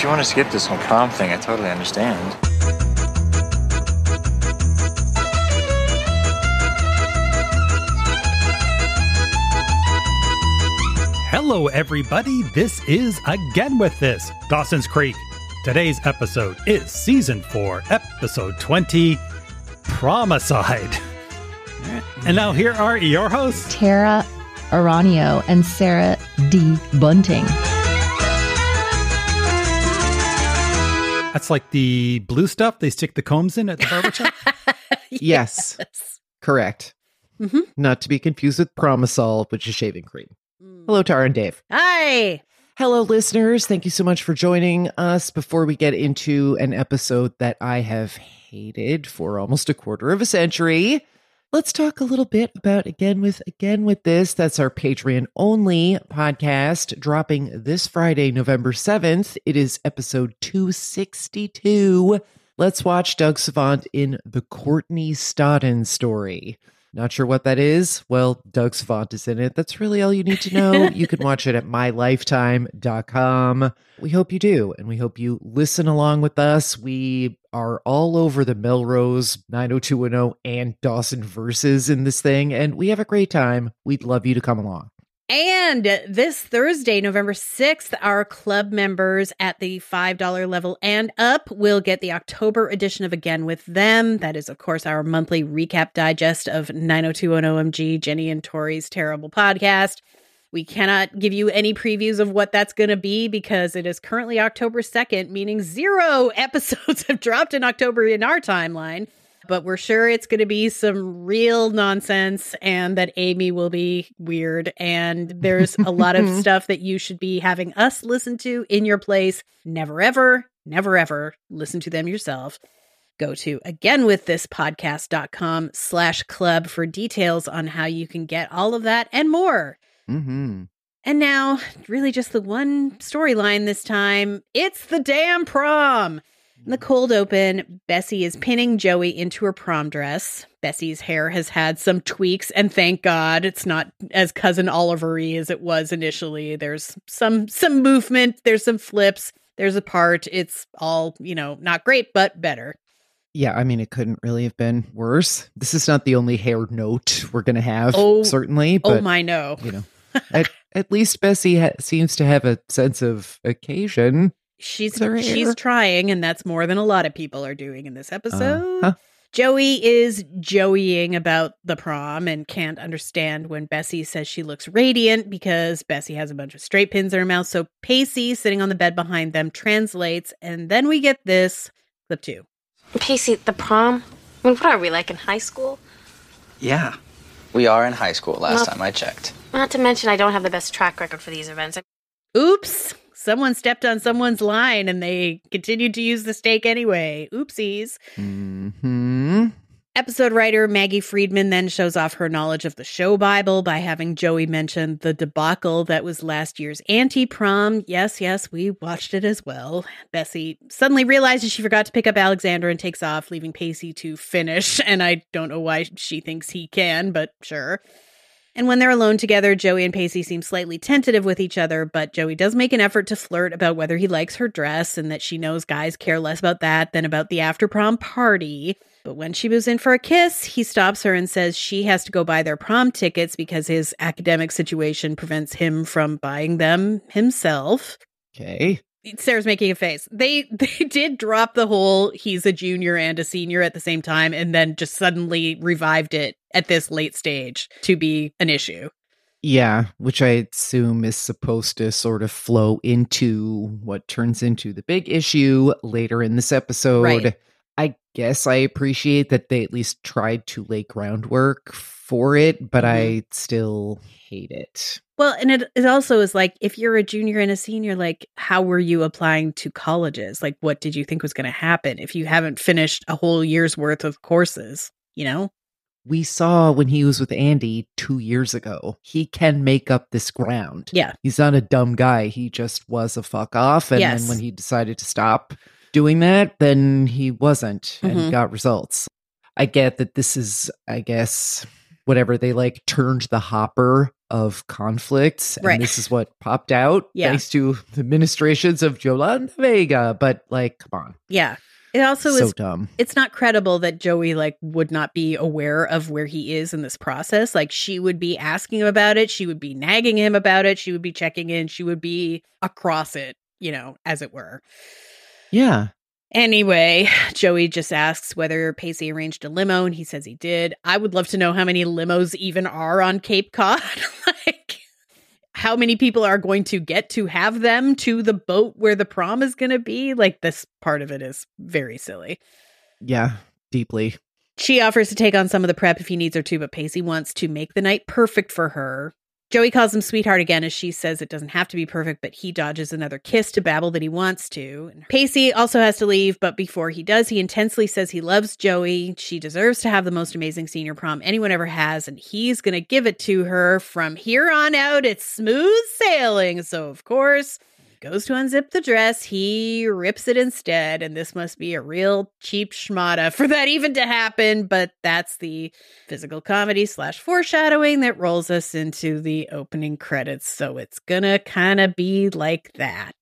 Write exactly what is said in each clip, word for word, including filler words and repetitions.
if you want to skip this whole prom thing, I totally understand. Hello, everybody. This is Again With This, Dawson's Creek. Today's episode is Season four, Episode twenty, Promicide. And now here are your hosts, Tara Aranio and Sarah D. Bunting. That's like the blue stuff they stick the combs in at the barber shop? Yes. yes. Correct. Mm-hmm. Not to be confused with Promisol, which is shaving cream. Mm. Hello, Tara and Dave. Hi. Hello, listeners. Thank you so much for joining us. Before we get into an episode that I have hated for almost a quarter of a century, let's talk a little bit about Again With Again With This. That's our Patreon-only podcast dropping this Friday, November seventh. It is episode two sixty-two. Let's watch Doug Savant in The Courtney Stodden Story. Not sure what that is? Well, Doug Savant is in it. That's really all you need to know. You can watch it at my lifetime dot com. We hope you do, and we hope you listen along with us. We are all over the Melrose nine oh two one oh and Dawson verses in this thing, and we have a great time. We'd love you to come along. And this Thursday, November sixth, our club members at the five dollars level and up will get the October edition of Again With Them. That is, of course, our monthly recap digest of nine oh two one O M G, Jenny and Tori's terrible podcast. We cannot give you any previews of what that's going to be because it is currently October second, meaning zero episodes have dropped in October in our timeline. But we're sure it's going to be some real nonsense and that Amy will be weird. And there's a lot of stuff that you should be having us listen to in your place. Never, ever, never, ever listen to them yourself. Go to againwiththispodcast.com slash club for details on how you can get all of that and more. Mm-hmm. And now, really just the one storyline this time. It's the damn prom. In the cold open, Bessie is pinning Joey into her prom dress. Bessie's hair has had some tweaks, and thank God it's not as Cousin Oliver-y as it was initially. There's some some movement, there's some flips, there's a part. It's all, you know, not great, but better. Yeah, I mean, it couldn't really have been worse. This is not the only hair note we're going to have, oh, certainly. But, oh, my, no. You know, at, at least Bessie ha- seems to have a sense of occasion. She's she's trying, and that's more than a lot of people are doing in this episode. Uh, huh. Joey is joeying about the prom and can't understand when Bessie says she looks radiant because Bessie has a bunch of straight pins in her mouth. So Pacey, sitting on the bed behind them, translates, and then we get this clip two. Pacey, the prom? I mean, what are we, like in high school? Yeah, we are in high school last well, time I checked. Not to mention I don't have the best track record for these events. Oops. Someone stepped on someone's line and they continued to use the steak anyway. Oopsies. Mm-hmm. Episode writer Maggie Friedman then shows off her knowledge of the show Bible by having Joey mention the debacle that was last year's anti-prom. Yes, yes, we watched it as well. Bessie suddenly realizes she forgot to pick up Alexander and takes off, leaving Pacey to finish. And I don't know why she thinks he can, but sure. And when they're alone together, Joey and Pacey seem slightly tentative with each other, but Joey does make an effort to flirt about whether he likes her dress and that she knows guys care less about that than about the after-prom party. But when she moves in for a kiss, he stops her and says she has to go buy their prom tickets because his academic situation prevents him from buying them himself. Okay. Sarah's making a face. They they did drop the whole he's a junior and a senior at the same time and then just suddenly revived it at this late stage to be an issue. Yeah, which I assume is supposed to sort of flow into what turns into the big issue later in this episode. Right. I guess I appreciate that they at least tried to lay groundwork for it, but mm-hmm. I still hate it. Well, and it, it also is like, if you're a junior and a senior, like, how were you applying to colleges? Like, what did you think was going to happen if you haven't finished a whole year's worth of courses, you know? We saw when he was with Andy two years ago, he can make up this ground. Yeah. He's not a dumb guy. He just was a fuck off. And yes. then when he decided to stop doing that, then he wasn't and mm-hmm. got results. I get that this is, I guess, whatever, they like turned the hopper of conflicts. And Right. this is what popped out Yeah. thanks to the administrations of Yolanda Vega. But like, come on. Yeah. It also so is, dumb. it's not credible that Joey like would not be aware of where he is in this process. Like she would be asking him about it. She would be nagging him about it. She would be checking in. She would be across it, you know, as it were. Yeah. Anyway, Joey just asks whether Pacey arranged a limo, and he says he did. I would love to know how many limos even are on Cape Cod. Like, how many people are going to get to have them to the boat where the prom is going to be? Like, this part of it is very silly. Yeah. Deeply. She offers to take on some of the prep if he needs her to, but Pacey wants to make the night perfect for her. Joey calls him sweetheart again as she says it doesn't have to be perfect, but he dodges another kiss to babble that he wants to. And Pacey also has to leave, but before he does, he intensely says he loves Joey. She deserves to have the most amazing senior prom anyone ever has, and he's going to give it to her. From here on out, it's smooth sailing. So, of course, goes to unzip the dress. He rips it instead, and this must be a real cheap schmata for that even to happen, but that's the physical comedy slash foreshadowing that rolls us into the opening credits, so it's gonna kind of be like that.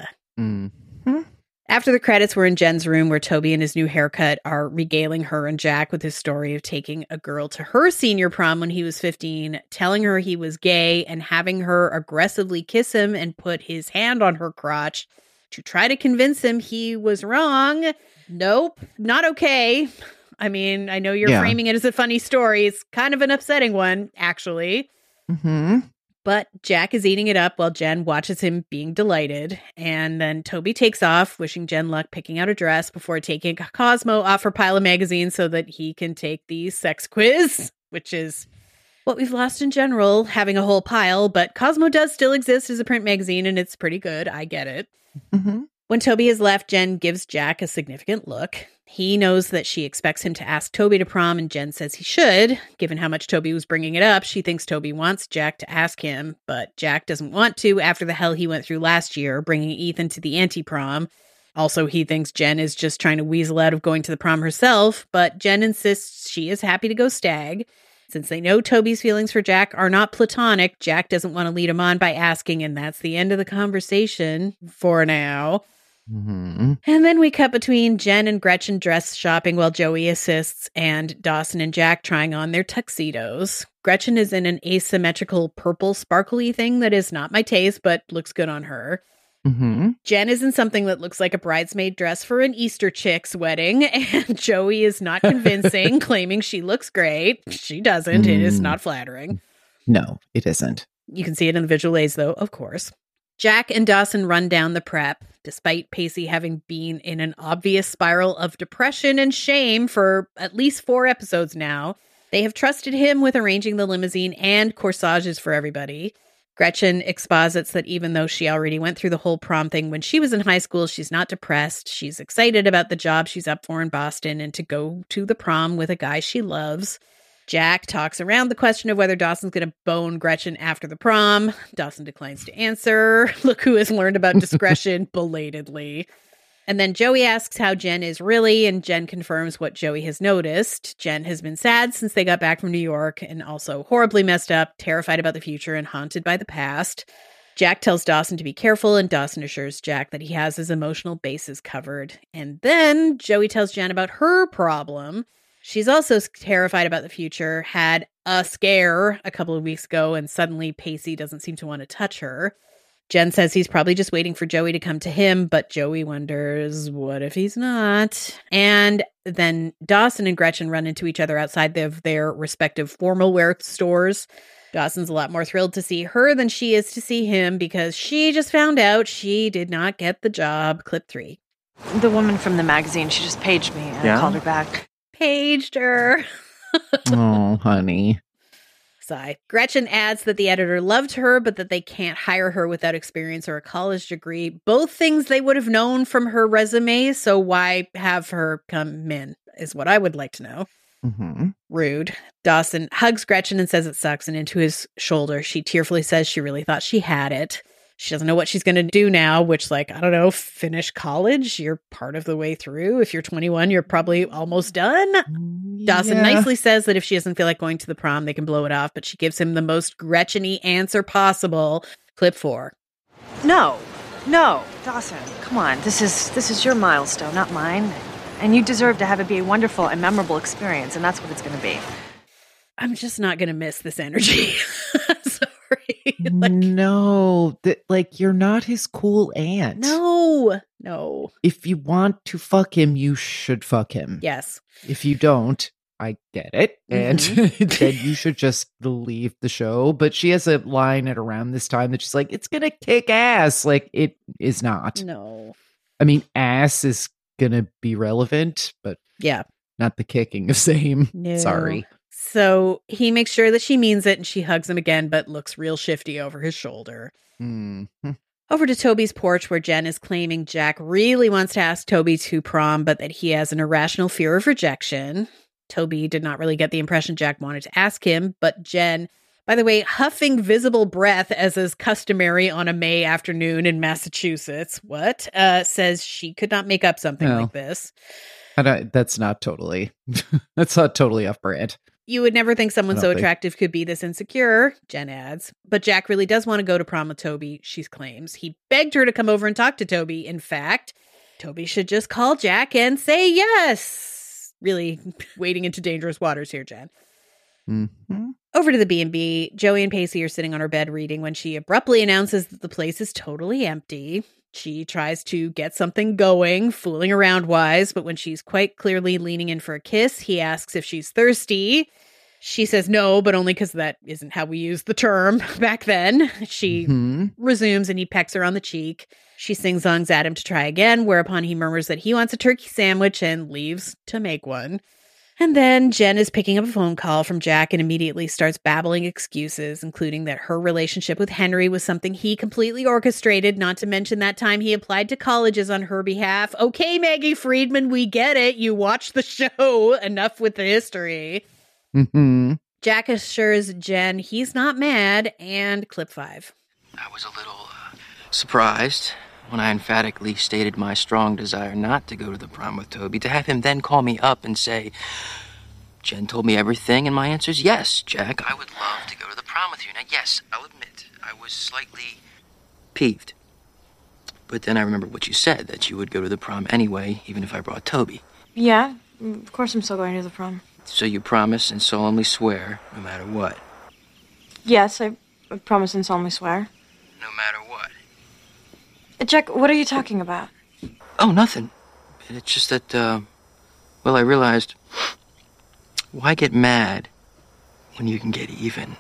Mm-hmm. After the credits, we're in Jen's room where Toby and his new haircut are regaling her and Jack with his story of taking a girl to her senior prom when he was fifteen, telling her he was gay, and having her aggressively kiss him and put his hand on her crotch to try to convince him he was wrong. Nope, not okay. I mean, I know you're Yeah. framing it as a funny story. It's kind of an upsetting one, actually. Mm-hmm. But Jack is eating it up while Jen watches him being delighted. And then Toby takes off, wishing Jen luck picking out a dress before taking Cosmo off her pile of magazines so that he can take the sex quiz, which is what we've lost in general, having a whole pile. But Cosmo does still exist as a print magazine, and it's pretty good. I get it. Mm-hmm. When Toby has left, Jen gives Jack a significant look. He knows that she expects him to ask Toby to prom, and Jen says he should. Given how much Toby was bringing it up, she thinks Toby wants Jack to ask him, but Jack doesn't want to after the hell he went through last year, bringing Ethan to the anti-prom. Also, he thinks Jen is just trying to weasel out of going to the prom herself, but Jen insists she is happy to go stag. Since they know Toby's feelings for Jack are not platonic, Jack doesn't want to lead him on by asking, and that's the end of the conversation for now. Mm-hmm. And then we cut between Jen and Gretchen dress shopping while Joey assists, and Dawson and Jack trying on their tuxedos. Gretchen is in an asymmetrical purple sparkly thing that is not my taste, but looks good on her. Mm-hmm. Jen is in something that looks like a bridesmaid dress for an Easter chick's wedding, and Joey is not convincing, claiming she looks great. She doesn't. It is Mm. not flattering. No, it isn't. You can see it in the visual aids, though, of course. Jack and Dawson run down the prep, despite Pacey having been in an obvious spiral of depression and shame for at least four episodes now. They have trusted him with arranging the limousine and corsages for everybody. Gretchen exposits that even though she already went through the whole prom thing when she was in high school, she's not depressed. She's excited about the job she's up for in Boston and to go to the prom with a guy she loves. Jack talks around the question of whether Dawson's going to bone Gretchen after the prom. Dawson declines to answer. Look who has learned about discretion belatedly. And then Joey asks how Jen is really, and Jen confirms what Joey has noticed. Jen has been sad since they got back from New York, and also horribly messed up, terrified about the future, and haunted by the past. Jack tells Dawson to be careful, and Dawson assures Jack that he has his emotional bases covered. And then Joey tells Jen about her problem. She's also terrified about the future, had a scare a couple of weeks ago, and suddenly Pacey doesn't seem to want to touch her. Jen says he's probably just waiting for Joey to come to him, but Joey wonders, what if he's not? And then Dawson and Gretchen run into each other outside of their respective formal wear stores. Dawson's a lot more thrilled to see her than she is to see him because she just found out she did not get the job. Clip three. The woman from the magazine, she just paged me and Yeah? I called her back. Paged her. Oh, honey. Sigh. Gretchen adds that the editor loved her, but that they can't hire her without experience or a college degree. Both things they would have known from her resume, so why have her come in, is what I would like to know. Mm-hmm. Rude. Dawson hugs Gretchen and says it sucks, and into his shoulder, she tearfully says she really thought she had it. She doesn't know what she's going to do now, which, like, I don't know, finish college. You're part of the way through. If you're twenty-one, you're probably almost done. Yeah. Dawson nicely says that if she doesn't feel like going to the prom, they can blow it off, but she gives him the most Gretchen-y answer possible. Clip four. No, no, Dawson, come on. This is this is your milestone, not mine. And you deserve to have it be a wonderful and memorable experience, and that's what it's going to be. I'm just not going to miss this energy. Sorry. like, no, that like you're not his cool aunt. No, no. If you want to fuck him, you should fuck him. Yes. If you don't, I get it. And Mm-hmm. then you should just leave the show. But she has a line at around this time that she's like, it's going to kick ass. Like, it is not. No. I mean, ass is going to be relevant, but Yeah. not the kicking of same. No. Sorry. So he makes sure that she means it and she hugs him again, but looks real shifty over his shoulder. Mm-hmm. Over to Toby's porch where Jen is claiming Jack really wants to ask Toby to prom, but that he has an irrational fear of rejection. Toby did not really get the impression Jack wanted to ask him, but Jen, by the way, huffing visible breath as is customary on a May afternoon in Massachusetts, what, uh, says she could not make up something No. like this. I don't, that's not totally, that's not totally off brand. You would never think someone I so don't think- attractive could be this insecure, Jen adds. But Jack really does want to go to prom with Toby, she claims. He begged her to come over and talk to Toby. In fact, Toby should just call Jack and say yes. Really wading into dangerous waters here, Jen. Mm-hmm. Over to the B and B, Joey and Pacey are sitting on her bed reading when she abruptly announces that the place is totally empty. She tries to get something going, fooling around wise, but when she's quite clearly leaning in for a kiss, he asks if she's thirsty. She says no, but only because that isn't how we used the term back then. She Mm-hmm. resumes and he pecks her on the cheek. She sing-songs at him to try again, whereupon he murmurs that he wants a turkey sandwich and leaves to make one. And then Jen is picking up a phone call from Jack and immediately starts babbling excuses, including that her relationship with Henry was something he completely orchestrated, not to mention that time he applied to colleges on her behalf. Okay, Maggie Friedman, we get it. You watched the show. Enough with the history. Mm-hmm. Jack assures Jen he's not mad, and clip five. I was a little uh, surprised when I emphatically stated my strong desire not to go to the prom with Toby, to have him then call me up and say, Jen told me everything, and my answer is yes, Jack, I would love to go to the prom with you. Now, yes, I'll admit, I was slightly peeved. But then I remembered what you said, that you would go to the prom anyway, even if I brought Toby. Yeah, of course I'm still going to the prom. So you promise and solemnly swear, no matter what. Yes, I I promise and solemnly swear. No matter what. Uh, Jack, what are you talking about? Oh, nothing. It's just that, uh, well, I realized, why get mad when you can get even?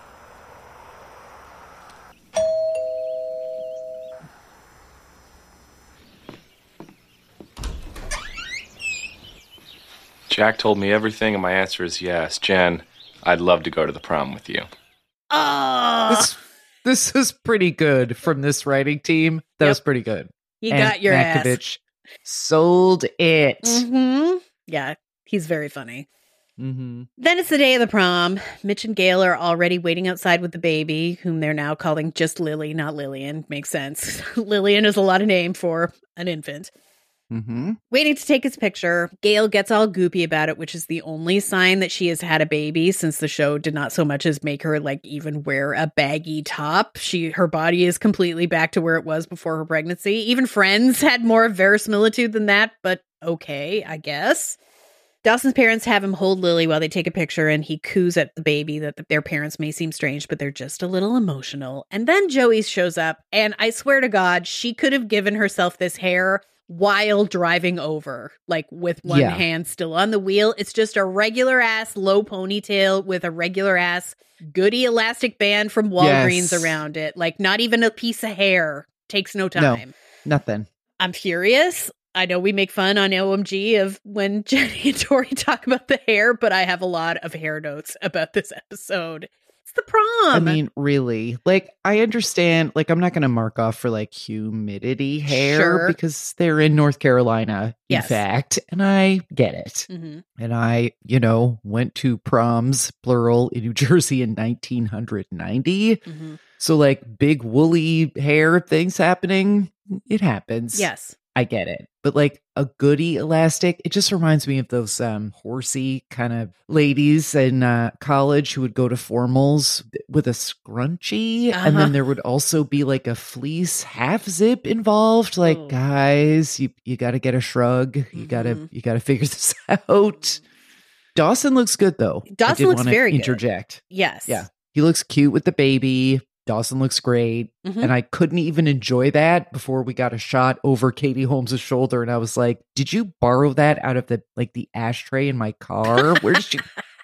Jack told me everything, and my answer is yes. Jen, I'd love to go to the prom with you. Oh, This, this was pretty good from this writing team. That Yep. was pretty good. you And got your ass. Malkovich sold it. Mm-hmm. Yeah, he's very funny. Mm-hmm. Then it's the day of the prom. Mitch and Gail are already waiting outside with the baby, whom they're now calling just Lily, not Lillian. Makes sense. Lillian is a lot of name for an infant. Mm-hmm. Waiting to take his picture, Gail gets all goopy about it, which is the only sign that she has had a baby since the show did not so much as make her like even wear a baggy top. She her body is completely back to where it was before her pregnancy. Even Friends had more verisimilitude than that, but okay, I guess. Dawson's parents have him hold Lily while they take a picture, and he coos at the baby that their parents may seem strange, but they're just a little emotional. And then Joey shows up, and I swear to God, she could have given herself this hair while driving over, like with one Yeah. hand still on the wheel. It's just a regular ass low ponytail with a regular ass goody elastic band from Walgreens Yes. around it. Like not even a piece of hair. Takes no No. time. Nothing. I'm furious. I know we make fun on O M G of when Jenny and Tori talk about the hair, but I have a lot of hair notes about this episode. It's the prom. I mean, really, like, I understand, like, I'm not going to mark off for like humidity hair Sure. because they're in North Carolina, in Yes. fact, and I get it. hmm And I, you know, went to proms, plural, in New Jersey in nineteen ninety. hmm So, like, big woolly hair things happening, it happens. Yes. I get it. But like a goody elastic, it just reminds me of those um horsey kind of ladies in uh, college who would go to formals with a scrunchie. And Uh-huh. then there would also be like a fleece half zip involved. Like, Oh. guys, you, you got to get a shrug. You got to, Mhm. you got to figure this out. Dawson looks good though. I Dawson did looks wanna very good. interject. Yes. Yeah. He looks cute with the baby. Dawson looks great. Mhm. And I couldn't even enjoy that before we got a shot over Katie Holmes' shoulder. And I was like, did you borrow that out of the like the ashtray in my car? Where did you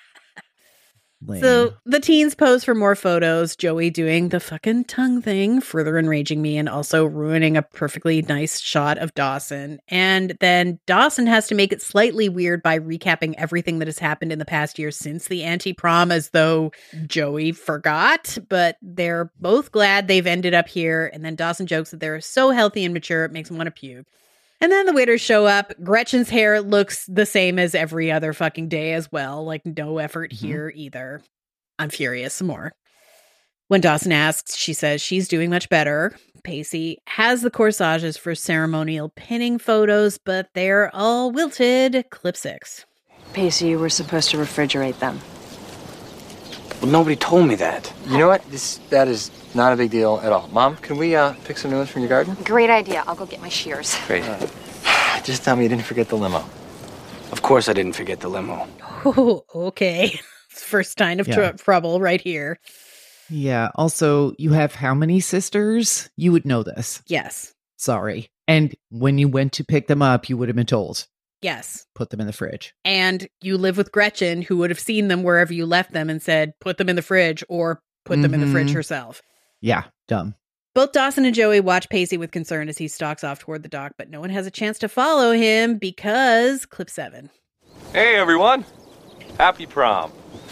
Lame. So the teens pose for more photos, Joey doing the fucking tongue thing, further enraging me and also ruining a perfectly nice shot of Dawson. And then Dawson has to make it slightly weird by recapping everything that has happened in the past year since the anti-prom as though Joey forgot, but they're both glad they've ended up here. And then Dawson jokes that they're so healthy and mature, it makes him want to puke. And then the waiters show up. Gretchen's hair looks the same as every other fucking day as well. Like, no effort Mhm. here either. I'm furious some more. When Dawson asks, she says she's doing much better. Pacey has the corsages for ceremonial pinning photos, but they're all wilted. Clip six. Pacey, you were supposed to refrigerate them. Well, nobody told me that. You know what? This that is not a big deal at all. Mom, can we uh, pick some new ones from your garden? Great idea. I'll go get my shears. Great. Just tell me you didn't forget the limo. Of course I didn't forget the limo. Oh, okay. First sign of Yeah. tr- trouble right here. Yeah. Also, you have how many sisters? You would know this. Yes. Sorry. And when you went to pick them up, you would have been told, Yes. put them in the fridge. And you live with Gretchen, who would have seen them wherever you left them and said, put them in the fridge or put them in the fridge Mhm. herself. Yeah. Dumb. Both Dawson and Joey watch Pacey with concern as he stalks off toward the dock, but no one has a chance to follow him because clip seven. Hey, everyone. Happy prom.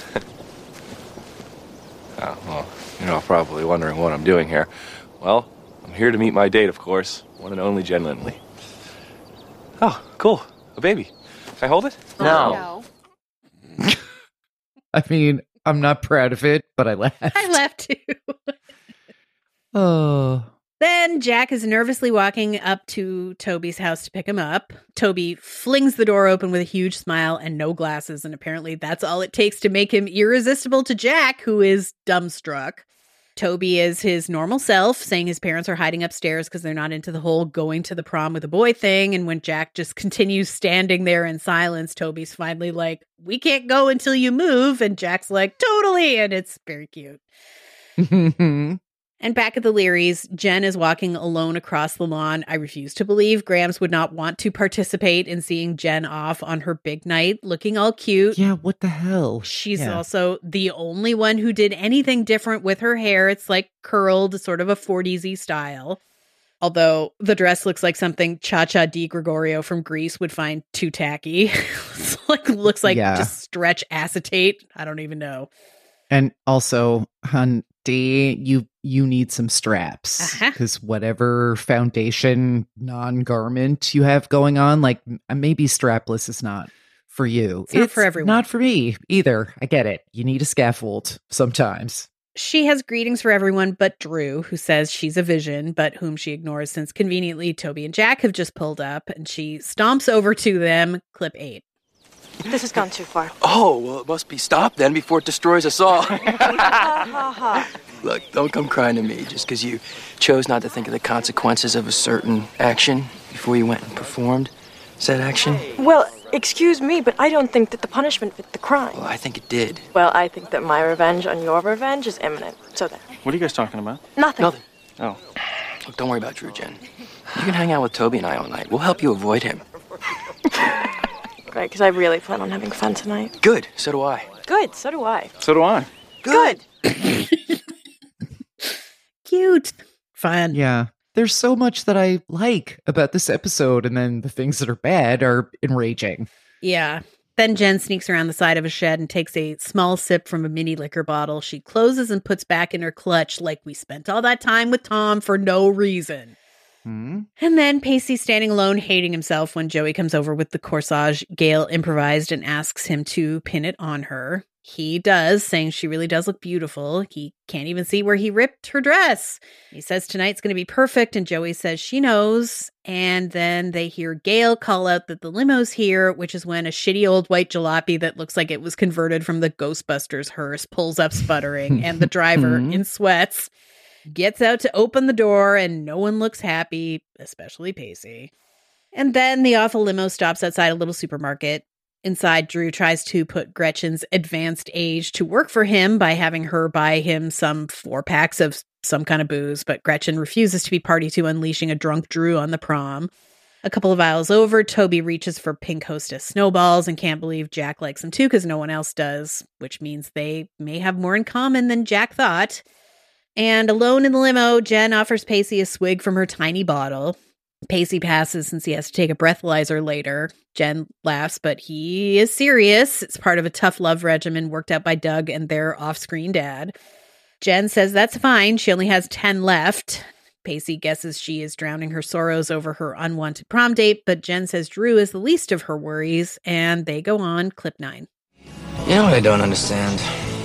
Oh, well, you're all probably wondering what I'm doing here. Well, I'm here to meet my date, of course. One and only Jen Lindley. Oh, cool. A baby. Can I hold it? No. I mean, I'm not proud of it, but I laughed. I laughed too. Oh. Then Jack is nervously walking up to Toby's house to pick him up. Toby flings the door open with a huge smile and no glasses, and apparently that's all it takes to make him irresistible to Jack, who is dumbstruck. Toby is his normal self, saying his parents are hiding upstairs because they're not into the whole going to the prom with a boy thing. And when Jack just continues standing there in silence, Toby's finally like, we can't go until you move. And Jack's like, totally. And it's very cute. And back at the Learys, Jen is walking alone across the lawn. I refuse to believe Grams would not want to participate in seeing Jen off on her big night, looking all cute. Yeah, what the hell? She's Yeah. also the only one who did anything different with her hair. It's like curled, sort of a forties-y style. Although the dress looks like something Cha-Cha Di Gregorio from Greece would find too tacky. It's like looks like Yeah. just stretch acetate. I don't even know. And also, hun, D, you you need some straps Uh-huh. because whatever foundation non-garment you have going on, like m- maybe strapless is not for you. It's not for everyone. Not for me either. I get it. You need a scaffold sometimes. She has greetings for everyone but Drew, who says she's a vision, but whom she ignores since conveniently Toby and Jack have just pulled up, and she stomps over to them. Clip eight. This has gone too far. Oh, well, it must be stopped then before it destroys us all. Look, don't come crying to me just because you chose not to think of the consequences of a certain action before you went and performed said action. Well, excuse me, but I don't think that the punishment fit the crime. Well, I think it did. Well, I think that my revenge on your revenge is imminent. So there. What are you guys talking about? Nothing. Nothing. Oh. Look, don't worry about Drew, Jen. You can hang out with Toby and I all night. We'll help you avoid him. Great, because I really plan on having fun tonight. Good. So do I. Good, so do I. So do I. Good. Cute. Fun. Yeah. There's so much that I like about this episode, and then the things that are bad are enraging. Yeah. Then Jen sneaks around the side of a shed and takes a small sip from a mini liquor bottle. She closes and puts back in her clutch like we spent all that time with Tom for no reason. Hmm? And then Pacey's standing alone, hating himself when Joey comes over with the corsage Gail improvised and asks him to pin it on her. He does, saying she really does look beautiful. He can't even see where he ripped her dress. He says tonight's going to be perfect, and Joey says she knows. And then they hear Gail call out that the limo's here, which is when a shitty old white jalopy that looks like it was converted from the Ghostbusters hearse pulls up sputtering, and the driver, in sweats, gets out to open the door, and no one looks happy, especially Pacey. And then the awful limo stops outside a little supermarket. Inside, Drew tries to put Gretchen's advanced age to work for him by having her buy him some four packs of some kind of booze, but Gretchen refuses to be party to unleashing a drunk Drew on the prom. A couple of aisles over, Toby reaches for pink hostess snowballs and can't believe Jack likes them too because no one else does, which means they may have more in common than Jack thought. And alone in the limo, Jen offers Pacey a swig from her tiny bottle. Pacey passes since he has to take a breathalyzer later. Jen laughs, but he is serious. It's part of a tough love regimen worked out by Doug and their off-screen dad. Jen says that's fine. She only has ten left. Pacey guesses she is drowning her sorrows over her unwanted prom date, but Jen says Drew is the least of her worries, and they go on clip nine. You know what I don't understand?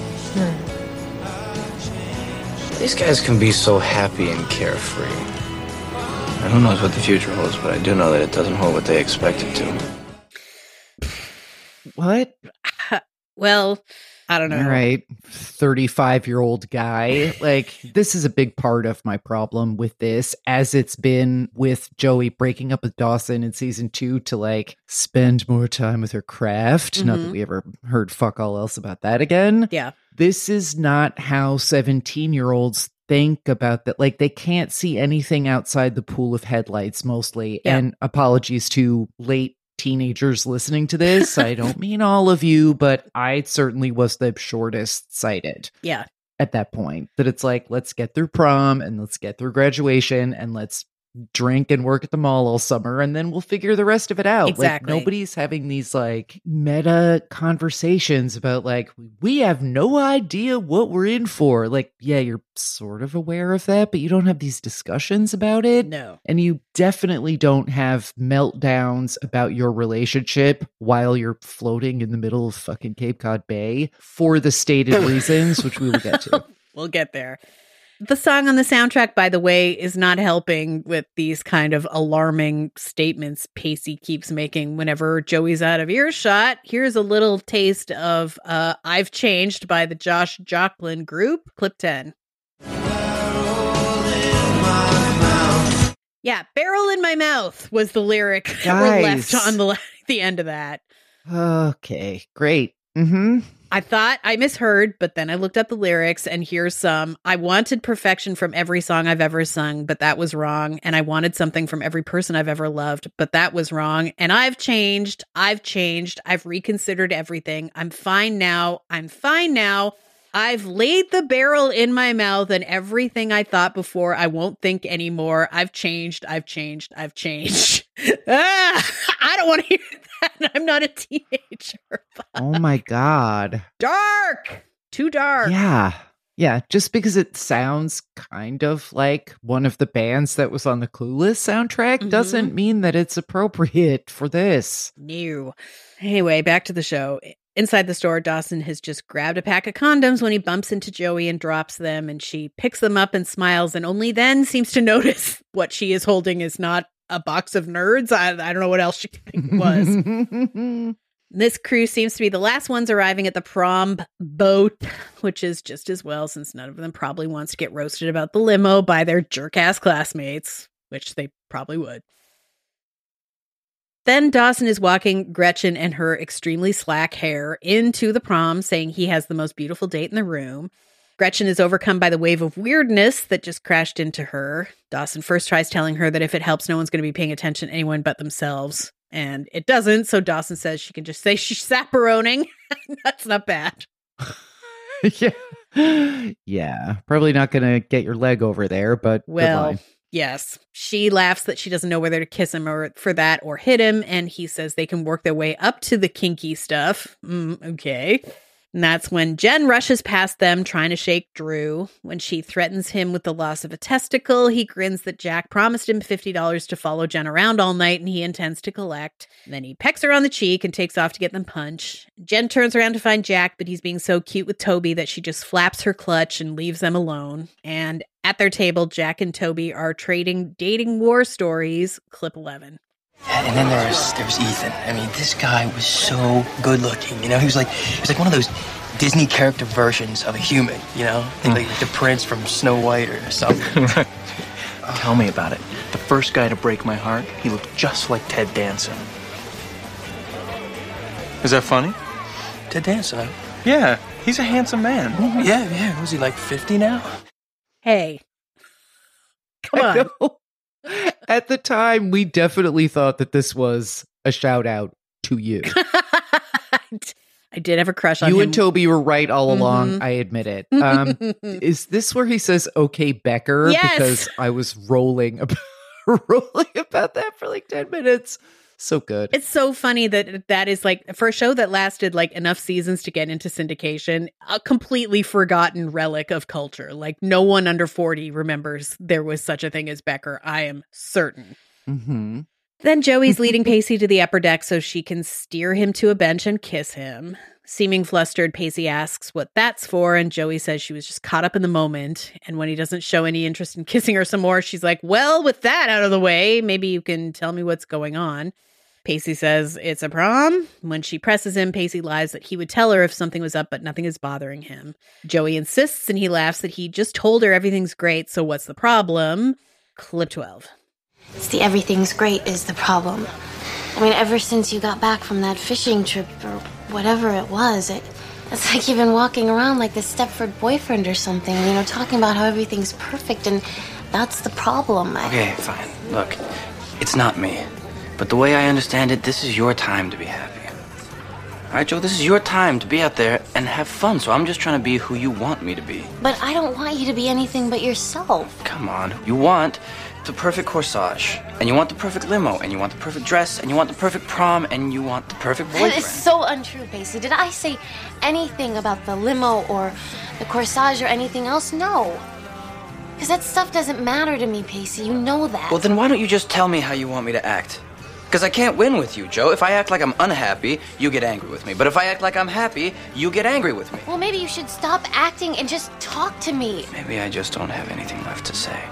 These guys can be so happy and carefree. And who knows what the future holds, but I do know that it doesn't hold what they expect it to. What? Well, I don't know. All right, thirty-five-year-old guy. Like, this is a big part of my problem with this, as it's been with Joey breaking up with Dawson in season two to, like, spend more time with her craft. Mm-hmm. Not that we ever heard fuck all else about that again. Yeah. This is not how seventeen-year-olds think about that. Like, they can't see anything outside the pool of headlights mostly. Yeah. And apologies to late teenagers listening to this. I don't mean all of you, but I certainly was the shortest sighted. Yeah. At that point, that it's like, let's get through prom and let's get through graduation and let's drink and work at the mall all summer and then we'll figure the rest of it out. Exactly. Like, nobody's having these like meta conversations about like, we have no idea what we're in for. Like, yeah, you're sort of aware of that, but you don't have these discussions about it. No. And you definitely don't have meltdowns about your relationship while you're floating in the middle of fucking Cape Cod Bay for the stated reasons, which we will get to. We'll get there. The song on the soundtrack, by the way, is not helping with these kind of alarming statements Pacey keeps making whenever Joey's out of earshot. Here's a little taste of uh, I've Changed by the Josh Joplin Group, clip ten. Yeah, barrel in my mouth was the lyric that were left on the, the end of that. Okay, great. Mm-hmm. I thought I misheard, but then I looked up the lyrics and here's some. I wanted perfection from every song I've ever sung, but that was wrong. And I wanted something from every person I've ever loved, but that was wrong. And I've changed. I've changed. I've reconsidered everything. I'm fine now. I'm fine now. I've laid the barrel in my mouth and everything I thought before, I won't think anymore. I've changed. I've changed. I've changed. ah, I don't want to hear that. I'm not a teenager. Oh my God. Dark. Too dark. Yeah. Yeah. Just because it sounds kind of like one of the bands that was on the Clueless soundtrack mm-hmm. doesn't mean that it's appropriate for this. No. Anyway, back to the show. Inside the store, Dawson has just grabbed a pack of condoms when he bumps into Joey and drops them, and she picks them up and smiles, and only then seems to notice what she is holding is not a box of nerds. I, I don't know what else she could think it was. This crew seems to be the last ones arriving at the prom boat, which is just as well since none of them probably wants to get roasted about the limo by their jerk-ass classmates, which they probably would. Then Dawson is walking Gretchen and her extremely slack hair into the prom, saying he has the most beautiful date in the room. Gretchen is overcome by the wave of weirdness that just crashed into her. Dawson first tries telling her that if it helps, no one's going to be paying attention to anyone but themselves. And it doesn't, so Dawson says she can just say she's sapperoning. That's not bad. yeah. Yeah. Probably not going to get your leg over there, but well, Yes. She laughs that she doesn't know whether to kiss him or for that or hit him. And he says they can work their way up to the kinky stuff. Mm, okay. And that's when Jen rushes past them trying to shake Drew. When she threatens him with the loss of a testicle, he grins that Jack promised him fifty dollars to follow Jen around all night and he intends to collect. And then he pecks her on the cheek and takes off to get them punch. Jen turns around to find Jack, but he's being so cute with Toby that she just flaps her clutch and leaves them alone. And at their table, Jack and Toby are trading dating war stories. Clip eleven. Yeah, and then there was there was Ethan. I mean, this guy was so good looking. You know, he was like he was like one of those Disney character versions of a human. You know, mm. like the prince from Snow White or something. Tell me about it. The first guy to break my heart, he looked just like Ted Danson. Is that funny? Ted Danson. Yeah, he's a handsome man. Mm-hmm. Yeah, yeah. Was he like fifty now? Hey, come on. At the time, we definitely thought that this was a shout out to you. I did have a crush on you him. You and Toby were right all mm-hmm. along. I admit it. Um, is this where he says, okay, Becker? Yes. Because I was rolling about, rolling about that for like ten minutes. So good. It's so funny that that is like, for a show that lasted like enough seasons to get into syndication, a completely forgotten relic of culture. Like no one under forty remembers there was such a thing as Becker. I am certain. Mm-hmm. Then Joey's leading Pacey to the upper deck so she can steer him to a bench and kiss him. Seeming flustered, Pacey asks what that's for, and Joey says she was just caught up in the moment. And when he doesn't show any interest in kissing her some more, she's like, well, with that out of the way, maybe you can tell me what's going on. Pacey says it's a prom. When she presses him, Pacey lies that he would tell her if something was up, but nothing is bothering him. Joey insists, and he laughs that he just told her everything's great, so what's the problem? Clip twelve. It's the everything's great is the problem. I mean, ever since you got back from that fishing trip or whatever it was, it, it's like you've been walking around like the Stepford boyfriend or something, you know, talking about how everything's perfect, and that's the problem. I... Okay, fine. Look, it's not me. But the way I understand it, this is your time to be happy. All right, Joe, this is your time to be out there and have fun, so I'm just trying to be who you want me to be. But I don't want you to be anything but yourself. Come on. You want the perfect corsage, and you want the perfect limo, and you want the perfect dress, and you want the perfect prom, and you want the perfect boyfriend. That is so untrue, Pacey. Did I say anything about the limo or the corsage or anything else? No. Because that stuff doesn't matter to me, Pacey. You know that. Well, then why don't you just tell me how you want me to act? Because I can't win with you, Joe. If I act like I'm unhappy, you get angry with me. But if I act like I'm happy, you get angry with me. Well, maybe you should stop acting and just talk to me. Maybe I just don't have anything left to say.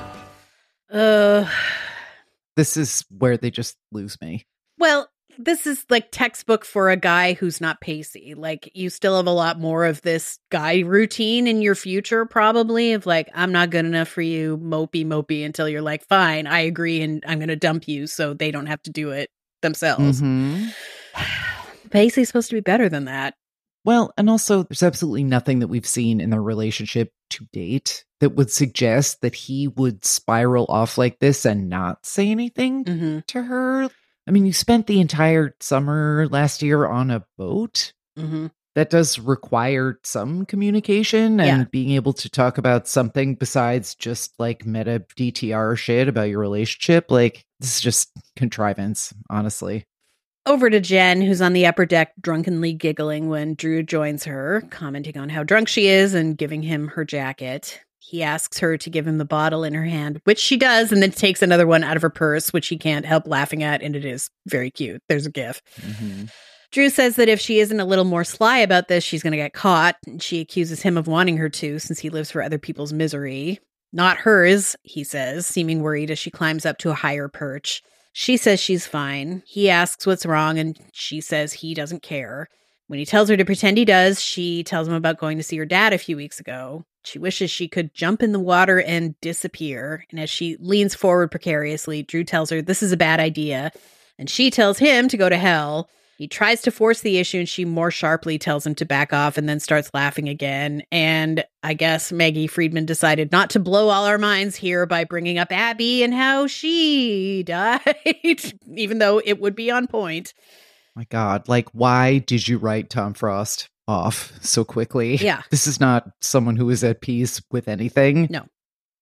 Uh, this is where they just lose me. Well, this is like textbook for a guy who's not Pacey. Like, you still have a lot more of this guy routine in your future, probably, of like, I'm not good enough for you, mopey, mopey, until you're like, fine, I agree, and I'm going to dump you so they don't have to do it themselves. Mm-hmm. Pacey's supposed to be better than that. Well, and also, there's absolutely nothing that we've seen in their relationship to date that would suggest that he would spiral off like this and not say anything mm-hmm. to her. I mean, you spent the entire summer last year on a boat. Mm-hmm. That does require some communication and yeah. being able to talk about something besides just like meta D T R shit about your relationship. Like, this is just contrivance, honestly. Over to Jen, who's on the upper deck drunkenly giggling when Drew joins her, commenting on how drunk she is and giving him her jacket. He asks her to give him the bottle in her hand, which she does, and then takes another one out of her purse, which he can't help laughing at, and it is very cute. There's a gif. Mm-hmm. Drew says that if she isn't a little more sly about this, she's going to get caught, and she accuses him of wanting her to, since he lives for other people's misery. Not hers, he says, seeming worried as she climbs up to a higher perch. She says she's fine. He asks what's wrong, and she says he doesn't care. When he tells her to pretend he does, she tells him about going to see her dad a few weeks ago. She wishes she could jump in the water and disappear. And as she leans forward precariously, Drew tells her this is a bad idea. And she tells him to go to hell. He tries to force the issue, and she more sharply tells him to back off and then starts laughing again. And I guess Maggie Friedman decided not to blow all our minds here by bringing up Abby and how she died, even though it would be on point. My God, like, why did you write Tom Frost off so quickly? Yeah. This is not someone who is at peace with anything. No.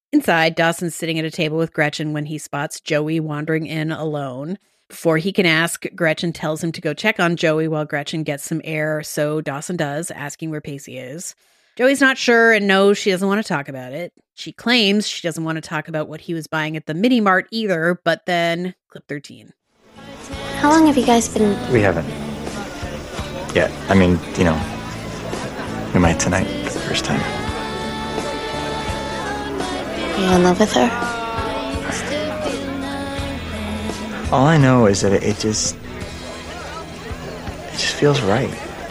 Inside, Dawson's sitting at a table with Gretchen when he spots Joey wandering in alone. Before he can ask, Gretchen tells him to go check on Joey while Gretchen gets some air, so Dawson does, asking where Pacey is. Joey's not sure and knows she doesn't want to talk about it. She claims she doesn't want to talk about what he was buying at the Mini Mart either, but then, clip thirteen. How long have you guys been... We haven't. Yet. I mean, you know, we might tonight for the first time. Are you in love with her? All I know is that it, it just... It just feels right.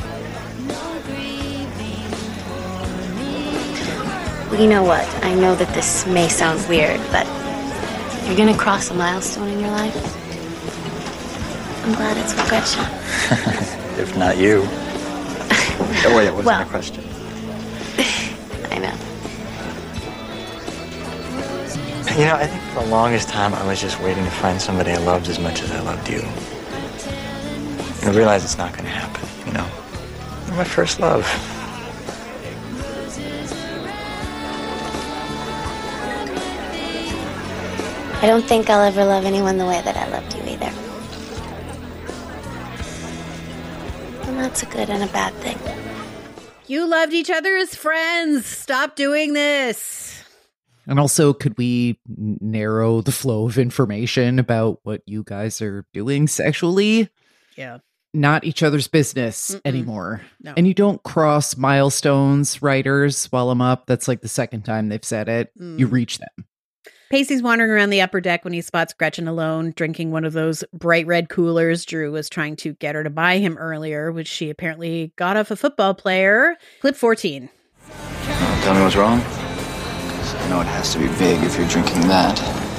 Well, you know what? I know that this may sound weird, but you're gonna cross a milestone in your life. I'm glad it's with Gretchen. If not you. Oh, wait, it wasn't Well. a question. I know. You know, I think for the longest time I was just waiting to find somebody I loved as much as I loved you. And I realize it's not going to happen, you know? You're my first love. I don't think I'll ever love anyone the way that I loved you either. And that's a good and a bad thing. You loved each other as friends. Stop doing this. And also, could we narrow the flow of information about what you guys are doing sexually? Yeah. Not each other's business Mm-mm. anymore. No. And you don't cross milestones, writers, while I'm up. That's like the second time they've said it. Mm. You reach them. Pacey's wandering around the upper deck when he spots Gretchen alone, drinking one of those bright red coolers Drew was trying to get her to buy him earlier, which she apparently got off a football player. Clip fourteen. Oh, tell me what's wrong. 'Cause I know it has to be big if you're drinking that.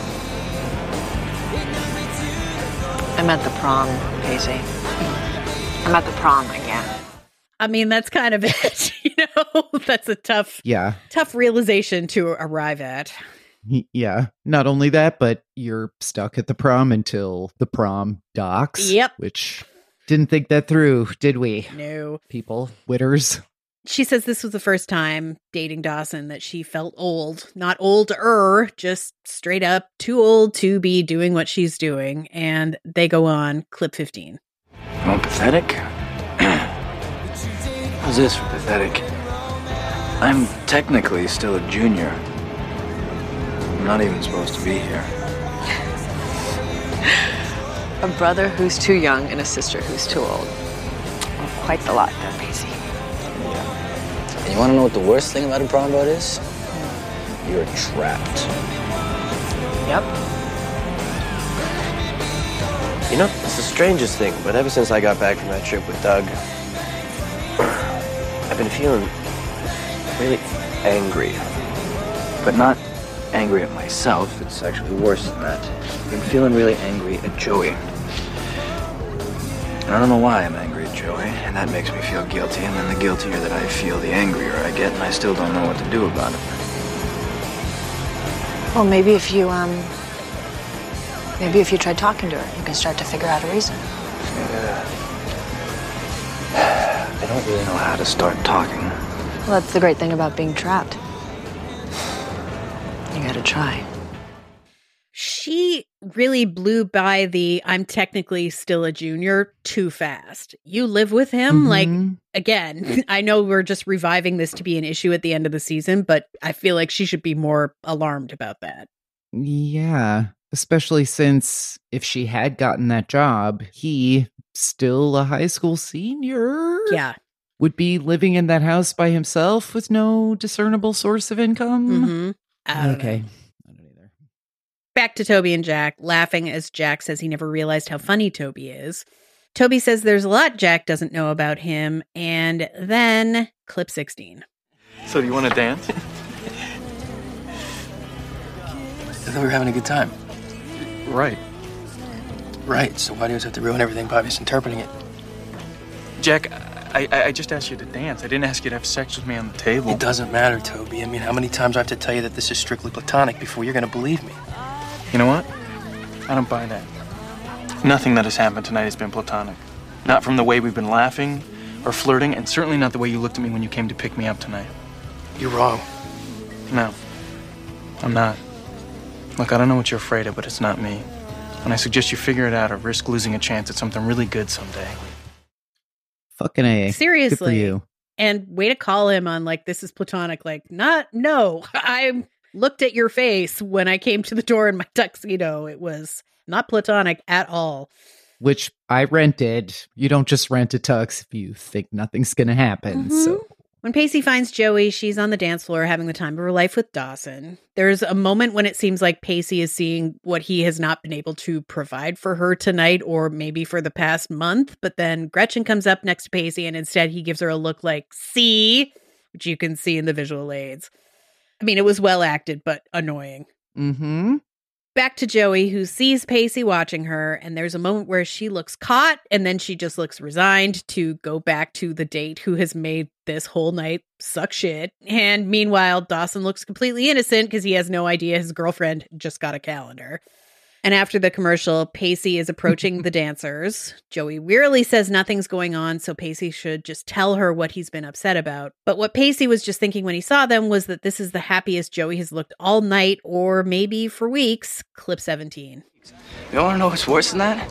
I'm at the prom, Pacey. I'm at the prom again. I mean, that's kind of it. You know, that's a tough, Yeah. tough realization to arrive at. Y- Yeah. Not only that, but you're stuck at the prom until the prom docks. Yep. Which didn't think that through, did we? No. People, witters. She says this was the first time dating Dawson that she felt old. Not older, just straight up too old to be doing what she's doing. And they go on. Clip fifteen. Want pathetic? How's this for pathetic? I'm technically still a junior. I'm not even supposed to be here. A brother who's too young and a sister who's too old. Well, quite the lot there, Pacey. And you want to know what the worst thing about a prom boat is? You're trapped. Yep. You know, it's the strangest thing, but ever since I got back from that trip with Doug, I've been feeling really angry. But not angry at myself. It's actually worse than that. I've been feeling really angry at Joey. And I don't know why I'm angry at Joey, and that makes me feel guilty, and then the guiltier that I feel, the angrier I get, and I still don't know what to do about it. Well, maybe if you, um... Maybe if you try talking to her, you can start to figure out a reason. Yeah. I don't really know how to start talking. Well, that's the great thing about being trapped. You gotta try. She really blew by the I'm technically still a junior too fast. You live with him? Mhm. Like, again, I know we're just reviving this to be an issue at the end of the season, but I feel like she should be more alarmed about that. Yeah. Especially since if she had gotten that job, he, still a high school senior, Yeah. would be living in that house by himself with no discernible source of income. Mm-hmm. I don't Okay. know. Back to Toby and Jack, laughing as Jack says he never realized how funny Toby is. Toby says there's a lot Jack doesn't know about him, and then clip sixteen. So do you want to dance? I thought we were having a good time. Right. Right, so why do you always have to ruin everything by misinterpreting it? Jack, I, I, I just asked you to dance. I didn't ask you to have sex with me on the table. It doesn't matter, Toby. I mean, how many times do I have to tell you that this is strictly platonic before you're gonna believe me? You know what? I don't buy that. Nothing that has happened tonight has been platonic. Not from the way we've been laughing or flirting, and certainly not the way you looked at me when you came to pick me up tonight. You're wrong. No. I'm not. Look, I don't know what you're afraid of, but it's not me. And I suggest you figure it out or risk losing a chance at something really good someday. Fucking A. Seriously. Good for you. And way to call him on, like, this is platonic. Like, not, no. I looked at your face when I came to the door in my tuxedo. It was not platonic at all. Which I rented. You don't just rent a tux if you think nothing's going to happen. Mm-hmm. So when Pacey finds Joey, she's on the dance floor having the time of her life with Dawson. There's a moment when it seems like Pacey is seeing what he has not been able to provide for her tonight or maybe for the past month. But then Gretchen comes up next to Pacey and instead he gives her a look like, see, which you can see in the visual aids. I mean, it was well acted, but annoying. Mm-hmm. Back to Joey, who sees Pacey watching her, and there's a moment where she looks caught, and then she just looks resigned to go back to the date who has made this whole night suck shit. And meanwhile, Dawson looks completely innocent because he has no idea his girlfriend just got a calendar. And after the commercial, Pacey is approaching the dancers. Joey wearily says nothing's going on, so Pacey should just tell her what he's been upset about. But what Pacey was just thinking when he saw them was that this is the happiest Joey has looked all night, or maybe for weeks. Clip seventeen. You want to know what's worse than that?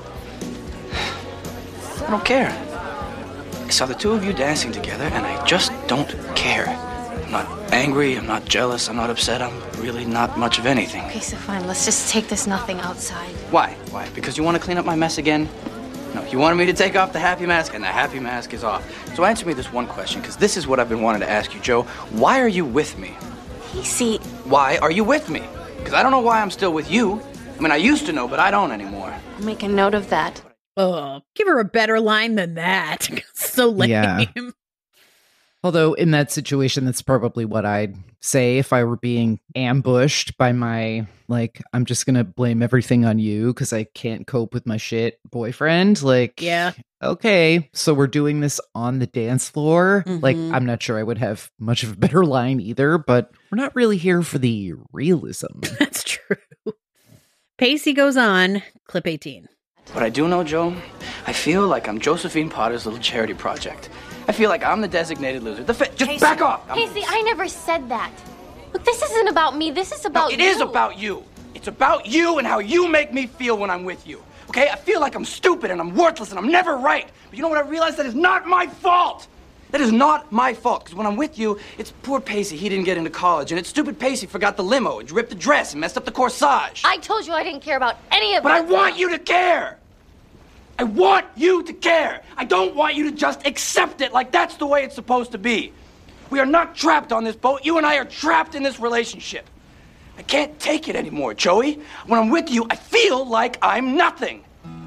I don't care. I saw the two of you dancing together, and I just don't care. I'm not angry, I'm not jealous, I'm not upset, I'm really not much of anything. Okay, so fine, let's just take this nothing outside. Why? Why? Because you want to clean up my mess again? No, you wanted me to take off the happy mask, and the happy mask is off. So answer me this one question, because this is what I've been wanting to ask you, Joe. Why are you with me? Pacey. Why are you with me? Because I don't know why I'm still with you. I mean, I used to know, but I don't anymore. I'll make a note of that. Oh, give her a better line than that. So lame. Yeah. Although in that situation, that's probably what I'd say if I were being ambushed by my, like, I'm just going to blame everything on you because I can't cope with my shit boyfriend. Like, yeah. Okay, so we're doing this on the dance floor. Mm-hmm. Like, I'm not sure I would have much of a better line either, but we're not really here for the realism. That's true. Pacey goes on, clip eighteen. What I do know, Joe, I feel like I'm Josephine Potter's little charity project. I feel like I'm the designated loser. The fi- just Pacey, back off! I'm- Pacey, I never said that. Look, this isn't about me. This is about no, it you. is about you. It's about you and how you make me feel when I'm with you. Okay? I feel like I'm stupid and I'm worthless and I'm never right. But you know what I realized? That is not my fault. That is not my fault. Because when I'm with you, it's poor Pacey. He didn't get into college. And it's stupid Pacey forgot the limo and ripped the dress and messed up the corsage. I told you I didn't care about any of But that. I want you to care. I want you to care. I don't want you to just accept it like that's the way it's supposed to be. We are not trapped on this boat. You and I are trapped in this relationship. I can't take it anymore, Joey. When I'm with you, I feel like I'm nothing.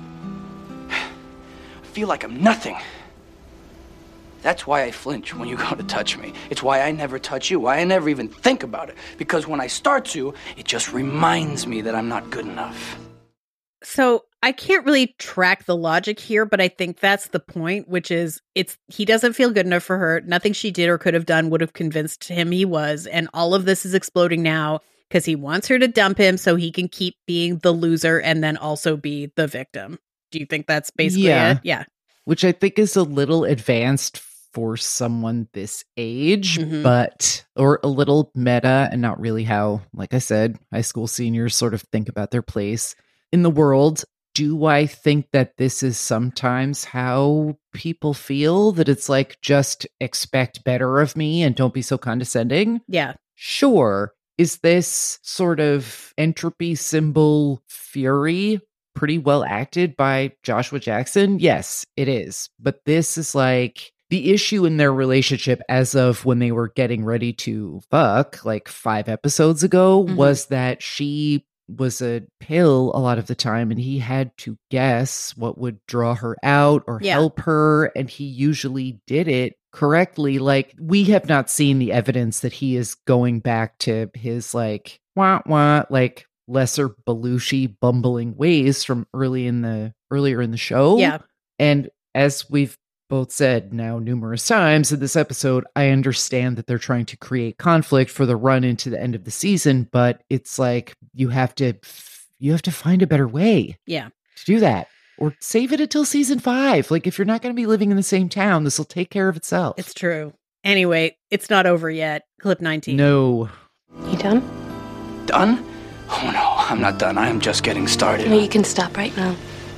I feel like I'm nothing. That's why I flinch when you go to touch me. It's why I never touch you, why I never even think about it. Because when I start to, it just reminds me that I'm not good enough. So I can't really track the logic here, but I think that's the point, which is it's he doesn't feel good enough for her. Nothing she did or could have done would have convinced him he was. And all of this is exploding now because he wants her to dump him so he can keep being the loser and then also be the victim. Do you think that's basically yeah. it? Yeah. Which I think is a little advanced for someone this age, Mm-hmm. but, or a little meta and not really how, like I said, high school seniors sort of think about their place in the world. Do I think that this is sometimes how people feel, that it's like, just expect better of me and don't be so condescending? Yeah. Sure. Is this sort of entropy symbol fury pretty well acted by Joshua Jackson? Yes, it is. But this is like the issue in their relationship as of when they were getting ready to fuck, like five episodes ago, Mm-hmm. was that she was a pill a lot of the time and he had to guess what would draw her out or Yeah. help her, and he usually did it correctly. Like, we have not seen the evidence that he is going back to his like wah wah like lesser Belushi bumbling ways from early in the earlier in the show. Yeah. And as we've both said now numerous times in this episode, I understand that they're trying to create conflict for the run into the end of the season, but it's like you have to you have to find a better way Yeah. to do that, or save it until season five. Like, if you're not going to be living in the same town, this will take care of itself. It's true. Anyway, it's not over yet. Clip nineteen. No. You done? Done? Oh no, I'm not done. I am just getting started. You know, you can stop right now.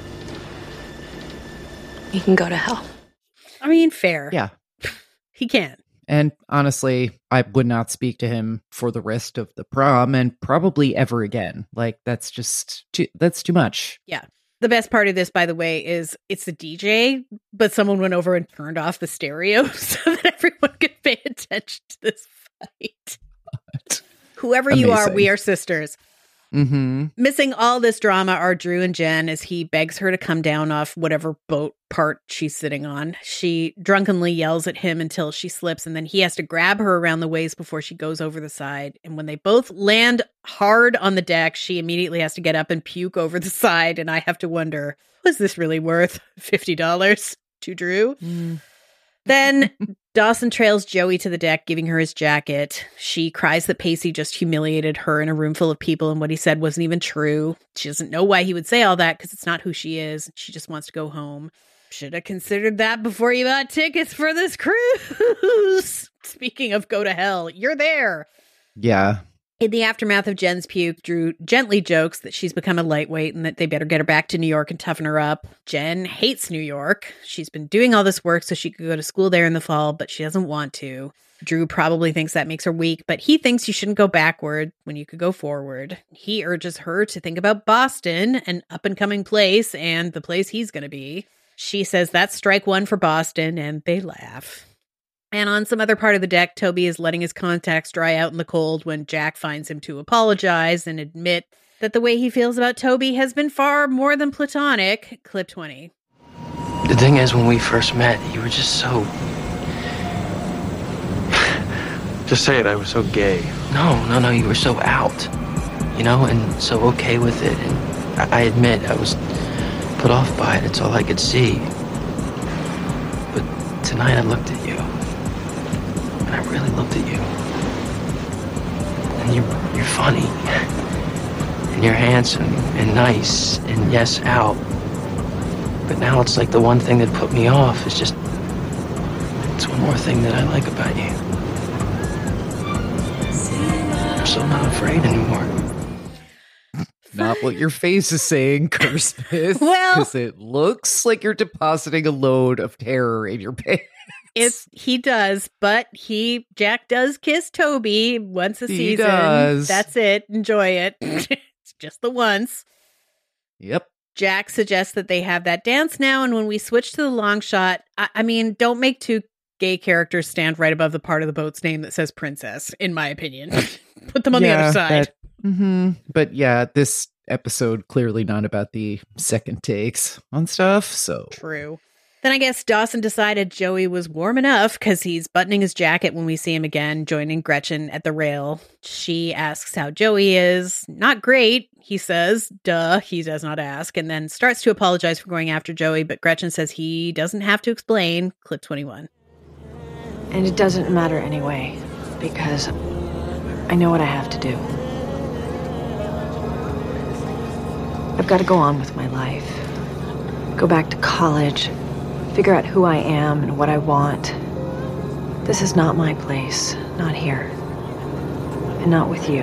You can go to hell. I mean, fair. Yeah. He can. And honestly, I would not speak to him for the rest of the prom and probably ever again. Like, that's just too, that's too much. Yeah. The best part of this, by the way, is it's a D J, but someone went over and turned off the stereo so that everyone could pay attention to this fight. What? Whoever Amazing. You are, we are sisters. Mm-hmm. Missing all this drama are Drew and Jen as he begs her to come down off whatever boat part she's sitting on. She drunkenly yells at him until she slips, and then he has to grab her around the waist before she goes over the side. And when they both land hard on the deck, she immediately has to get up and puke over the side. And I have to wonder, was this really worth fifty dollars to Drew? Mm. Then Dawson trails Joey to the deck, giving her his jacket. She cries that Pacey just humiliated her in a room full of people, and what he said wasn't even true. She doesn't know why he would say all that because it's not who she is. She just wants to go home. Should have considered that before you bought tickets for this cruise. Speaking of go to hell, you're there. Yeah. In the aftermath of Jen's puke, Drew gently jokes that she's become a lightweight and that they better get her back to New York and toughen her up. Jen hates New York. She's been doing all this work so she could go to school there in the fall, but she doesn't want to. Drew probably thinks that makes her weak, but he thinks you shouldn't go backward when you could go forward. He urges her to think about Boston, an up-and-coming place, and the place he's going to be. She says that's strike one for Boston, and they laugh. And on some other part of the deck, Toby is letting his contacts dry out in the cold when Jack finds him to apologize and admit that the way he feels about Toby has been far more than platonic. Clip twenty. The thing is, when we first met, you were just so... Just say it, I was so gay. No, no, no, you were so out, you know, and so okay with it. And I, I admit, I was put off by it. It's all I could see. But tonight I looked at you. And I really looked at you. And you're, you're funny. And you're handsome and nice and yes, out. But now it's like the one thing that put me off is just... It's one more thing that I like about you. I'm so not afraid anymore. Not what your face is saying, Cursmith. Well... Because it looks like you're depositing a load of terror in your pants. It's he does, but he Jack does kiss Toby once a he season. Does. That's it. Enjoy it. It's just the once. Yep. Jack suggests that they have that dance now, and when we switch to the long shot, I, I mean, don't make two gay characters stand right above the part of the boat's name that says princess, in my opinion. Put them on yeah, the other side. That, mm-hmm. But yeah, this episode clearly not about the second takes on stuff, so. True. Then I guess Dawson decided Joey was warm enough because he's buttoning his jacket when we see him again, joining Gretchen at the rail. She asks how Joey is. Not great, he says. Duh, he does not ask. And then starts to apologize for going after Joey, but Gretchen says he doesn't have to explain. Clip twenty-one. And it doesn't matter anyway, because I know what I have to do. I've got to go on with my life. Go back to college. Figure out who I am and what I want. This is not my place, not here. And not with you.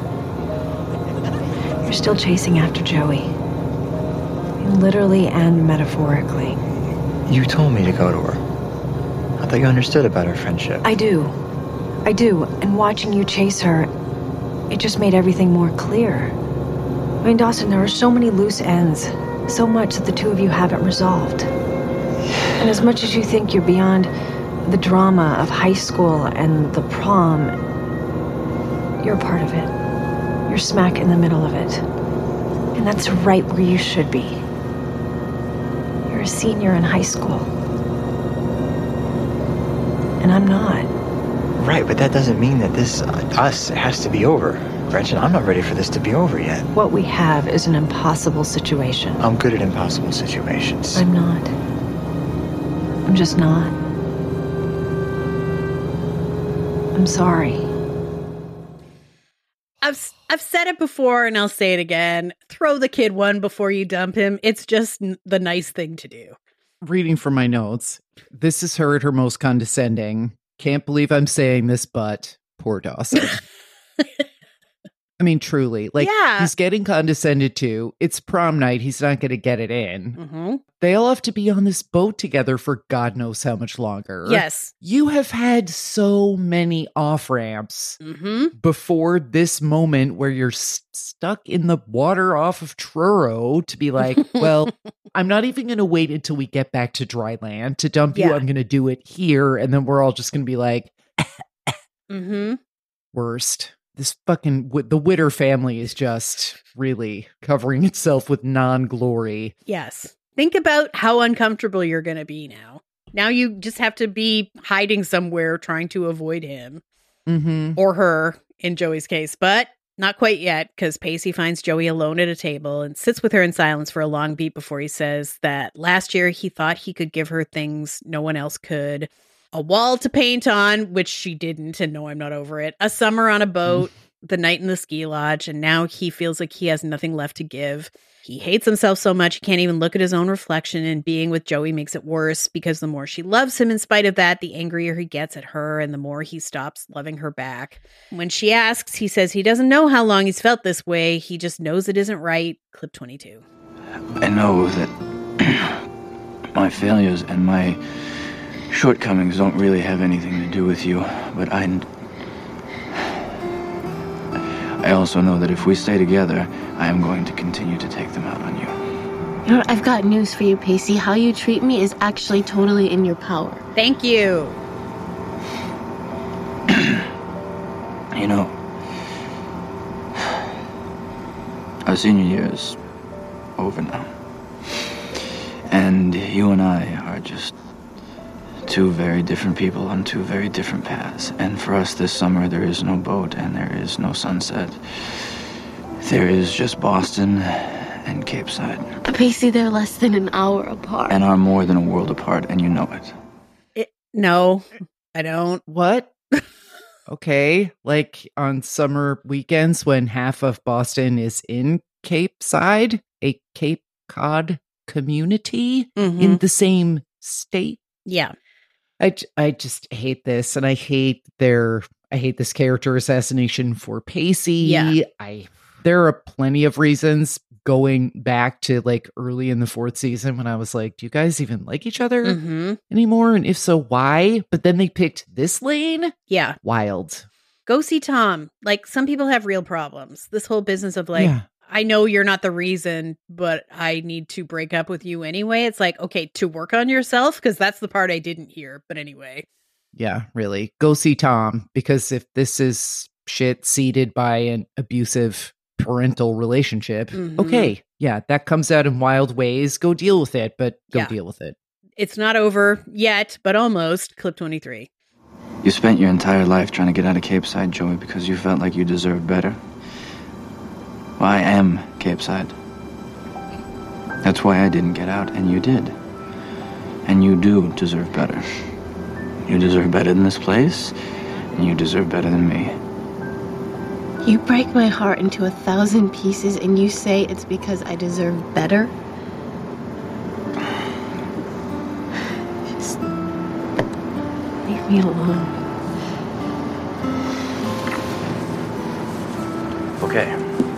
You're still chasing after Joey. Literally and metaphorically. You told me to go to her. I thought you understood about our friendship. I do. I do. And watching you chase her, it just made everything more clear. I mean, Dawson, there are so many loose ends. So much that the two of you haven't resolved. And as much as you think you're beyond the drama of high school and the prom, you're a part of it. You're smack in the middle of it. And that's right where you should be. You're a senior in high school. And I'm not. Right, but that doesn't mean that this, uh, us, has to be over. Gretchen, I'm not ready for this to be over yet. What we have is an impossible situation. I'm good at impossible situations. I'm not. I'm just not. I'm sorry. I've I've said it before and I'll say it again. Throw the kid one before you dump him. It's just n- the nice thing to do. Reading from my notes, this is her at her most condescending. Can't believe I'm saying this, but poor Dawson. I mean, truly, like, Yeah. he's getting condescended to. It's prom night. He's not going to get it in. Mm-hmm. They all have to be on this boat together for God knows how much longer. Yes. You have had so many off ramps Mm-hmm. before this moment where you're s- stuck in the water off of Truro to be like, well, I'm not even going to wait until we get back to dry land to dump you. Yeah. I'm going to do it here. And then we're all just going to be like, Mm-hmm. worst. This fucking, the Witter family is just really covering itself with non-glory. Yes. Think about how uncomfortable you're going to be now. Now you just have to be hiding somewhere trying to avoid him Mm-hmm. or her in Joey's case, but not quite yet because Pacey finds Joey alone at a table and sits with her in silence for a long beat before he says that last year he thought he could give her things no one else could. A wall to paint on, which she didn't, and no, I'm not over it. A summer on a boat, the night in the ski lodge, and now he feels like he has nothing left to give. He hates himself so much he can't even look at his own reflection, and being with Joey makes it worse because the more she loves him in spite of that, the angrier he gets at her and the more he stops loving her back. When she asks, he says he doesn't know how long he's felt this way. He just knows it isn't right. Clip twenty-two. I know that my failures and my shortcomings don't really have anything to do with you, but I... I also know that if we stay together, I am going to continue to take them out on you. You know what? I've got news for you, Pacey. How you treat me is actually totally in your power. Thank you. You know, our senior year is over now. And you and I are just two very different people on two very different paths. And for us this summer, there is no boat and there is no sunset. There is just Boston and Cape Side. But Pacey, they're less than an hour apart. And are more than a world apart, and you know it. It, no, I don't. What? Okay, like on summer weekends when half of Boston is in Cape Side, a Cape Cod community Mhm. in the same state. Yeah. I, j- I just hate this, and I hate their I hate this character assassination for Pacey. Yeah. I there are plenty of reasons going back to like early in the fourth season when I was like, do you guys even like each other Mm-hmm. anymore? And if so, why? But then they picked this lane. Yeah. Wild. Go see Tom. Like, some people have real problems. This whole business of like, Yeah. I know you're not the reason, but I need to break up with you anyway. It's like, okay, to work on yourself, because that's the part I didn't hear. But anyway. Yeah, really. Go see Tom, because if this is shit seeded by an abusive parental relationship, Mhm. okay, yeah, that comes out in wild ways. Go deal with it, but go Yeah. deal with it. It's not over yet, but almost. Clip twenty-three. You spent your entire life trying to get out of Cape Side, Joey, because you felt like you deserved better. Well, I am Cape Side. That's why I didn't get out, and you did. And you do deserve better. You deserve better than this place, and you deserve better than me. You break my heart into a thousand pieces and you say it's because I deserve better? Just leave me alone. Okay.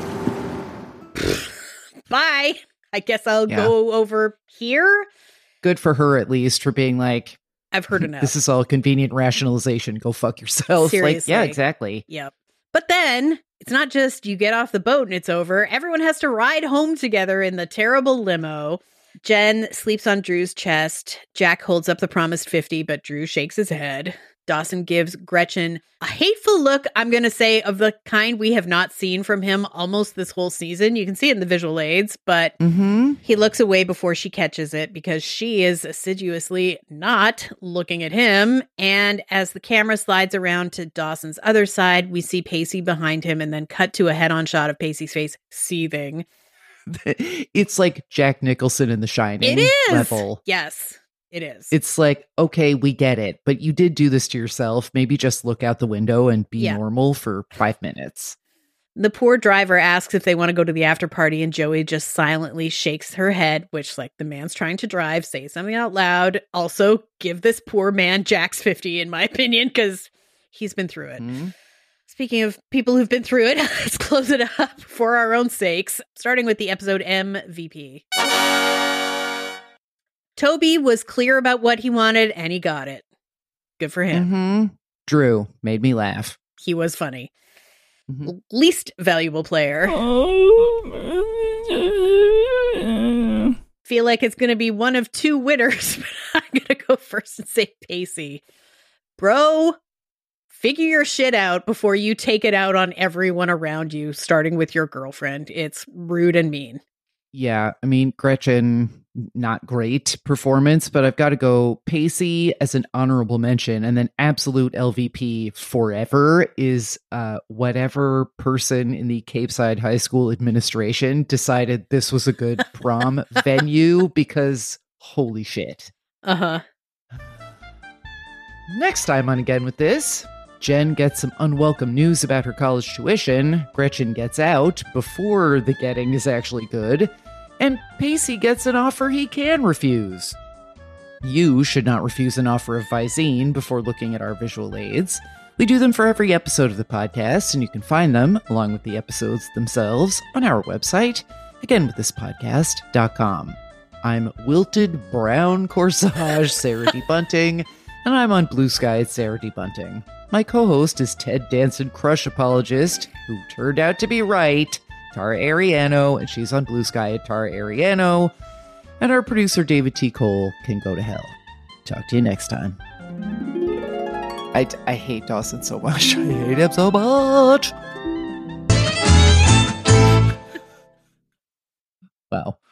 Bye. I guess I'll Yeah. go over here. Good for her, at least, for being like, I've heard enough. this is all convenient rationalization. Go fuck yourself. Like, yeah, Seriously. exactly. Yep. But then it's not just you get off the boat and it's over. Everyone has to ride home together in the terrible limo. Jen sleeps on Drew's chest. Jack holds up the promised fifty, but Drew shakes his head. Dawson gives Gretchen a hateful look, I'm going to say, of the kind we have not seen from him almost this whole season. You can see it in the visual aids, but Mm-hmm. he looks away before she catches it because she is assiduously not looking at him. And as the camera slides around to Dawson's other side, we see Pacey behind him and then cut to a head-on shot of Pacey's face seething. It's like Jack Nicholson in The Shining It is! level. Yes, it is. It's like, okay, we get it, but you did do this to yourself. Maybe just look out the window and be Yeah. normal for five minutes. The poor driver asks if they want to go to the after party, and Joey just silently shakes her head, which, like, the man's trying to drive, say something out loud. Also, give this poor man Jack's fifty, in my opinion, because he's been through it. Mhm. Speaking of people who've been through it, let's close it up for our own sakes, starting with the episode M V P. Toby was clear about what he wanted, and he got it. Good for him. Mm-hmm. Drew made me laugh. He was funny. Mm-hmm. Least valuable player. Feel like it's going to be one of two winners, but I'm going to go first and say Pacey. Bro, figure your shit out before you take it out on everyone around you, starting with your girlfriend. It's rude and mean. Yeah, I mean, Gretchen, not great performance, but I've got to go Pacey as an honorable mention, and then absolute L V P forever is uh, whatever person in the Cape Side High School administration decided this was a good prom venue, because holy shit. Uh-huh. Next time on Again With This, Jen gets some unwelcome news about her college tuition, Gretchen gets out before the getting is actually good, and Pacey gets an offer he can refuse. You should not refuse an offer of Visine before looking at our visual aids. We do them for every episode of the podcast, and you can find them, along with the episodes themselves, on our website, again with this podcast dot com. I'm Wilted Brown Corsage Sarah D. Bunting, and I'm on Blue Sky at Sarah D. Bunting. My co-host is Ted Danson Crush Apologist, who turned out to be right, Tara Ariano, and she's on Blue Sky at Tara Ariano. And our producer, David T. Cole, can go to hell. Talk to you next time. I, I hate Dawson so much. I hate him so much. Wow.